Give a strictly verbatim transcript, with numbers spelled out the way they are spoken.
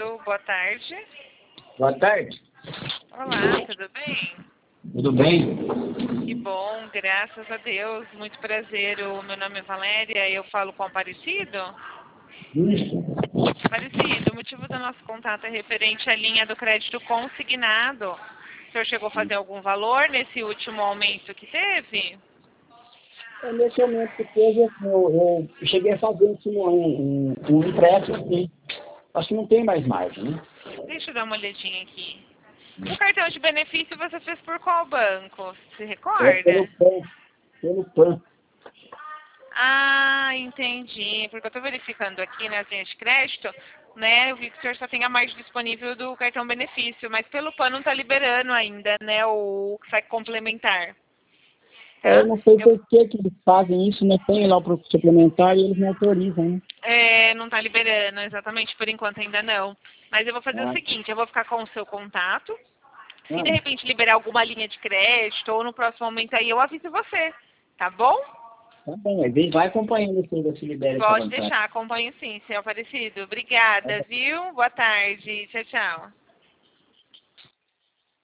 Aparecido, boa tarde. Boa tarde. Olá, tudo bem? Tudo bem? Que bom, graças a Deus. Muito prazer. O meu nome é Valéria, eu falo com o Aparecido. Isso. Aparecido, o motivo do nosso contato é referente à linha do crédito consignado. O senhor chegou a fazer algum valor nesse último aumento que teve? É, nesse momento que teve, assim, eu, eu cheguei a fazer assim, um, um, um empréstimo, assim. Acho que não tem mais margem, né? Deixa eu dar uma olhadinha aqui. O cartão de benefício você fez por qual banco? Se É pelo recorda? P A N. Pelo P A N. Ah, entendi. Porque eu estou verificando aqui nas linhas de crédito, né? Eu vi que o senhor só tem a margem disponível do cartão benefício, mas pelo P A N não está liberando ainda, né? O saque complementar. É, eu Tá? não sei Eu, por que, que eles fazem isso, né? Tem lá para o suplementar e eles não autorizam, né? é, não está liberando, exatamente, por enquanto ainda não. Mas eu vou fazer o Ah, seguinte, eu vou ficar com o seu contato. Se de ah, repente liberar alguma linha de crédito ou no próximo momento aí, eu aviso você. Tá bom? tá bom, às vezes vai acompanhando se se libera essa Pode vantagem. deixar, acompanho sim, seu Aparecido. Obrigada, viu? Boa tarde. Tchau, tchau.